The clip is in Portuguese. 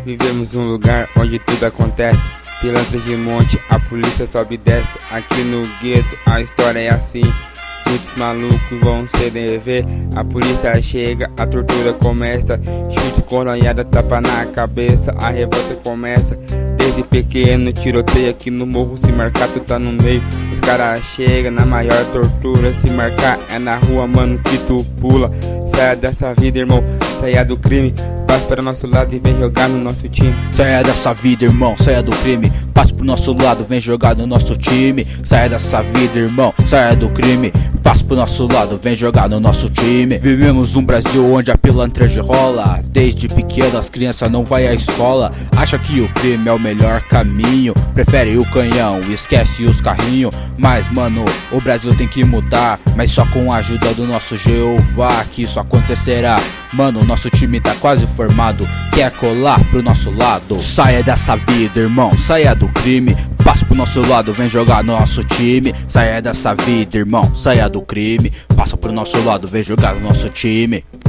Vivemos um lugar onde tudo acontece, pilantras de monte, a polícia sobe e desce. Aqui no gueto a história é assim, muitos malucos vão se dever. A polícia chega, a tortura começa, chute, coronhada, tapa na cabeça. A revolta começa desde pequeno, tiroteio aqui no morro. Se marcar tu tá no meio, os caras chegam na maior tortura. Se marcar é na rua, mano, que tu pula. Saia dessa vida, irmão, saia do crime, passe para o nosso lado e vem jogar no nosso time. Saia dessa vida, irmão, saia do crime, passe pro nosso lado, vem jogar no nosso time. Saia dessa vida, irmão, saia do crime, passe pro nosso lado, vem jogar no nosso time. Vivemos um Brasil onde a pilantragem rola, desde pequeno as crianças não vai à escola. Acha que o crime é o melhor caminho, prefere o canhão, esquece os carrinhos. Mas mano, o Brasil tem que mudar, mas só com a ajuda do nosso Jeová que isso acontecerá. Mano, nosso time tá quase formado, quer colar pro nosso lado. Saia dessa vida, irmão, saia do crime, passe pro nosso lado, vem jogar no nosso time. Saia dessa vida, irmão, saia do crime, passa pro nosso lado, vem jogar no nosso time.